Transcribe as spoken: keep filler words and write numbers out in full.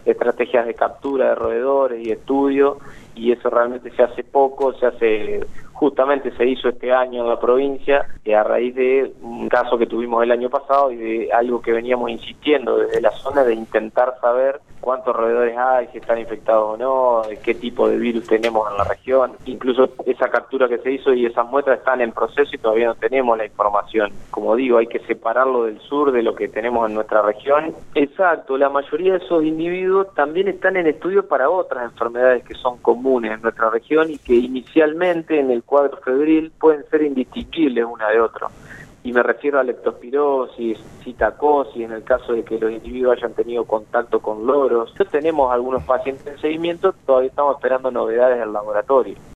estrategias de captura de roedores y estudio, y eso realmente se hace poco, se hace, justamente se hizo este año en la provincia, y a raíz de un caso que tuvimos el año pasado y de algo que veníamos insistiendo desde la zona, de intentar saber cuántos roedores hay, si están infectados o no, de qué tipo de virus tenemos en la región. Incluso esa captura que se hizo y esas muestras están en proceso y todavía no tenemos la información. Como digo, hay que separarlo del sur de lo que tenemos en nuestra región. Exacto, la mayoría de esos individuos también están en estudio para otras enfermedades que son comunes en nuestra región y que inicialmente en el cuadro febril pueden ser indistinguibles una de otra. Y me refiero a leptospirosis, citacosis, en el caso de que los individuos hayan tenido contacto con loros. Nosotros tenemos algunos pacientes en seguimiento, todavía estamos esperando novedades del laboratorio.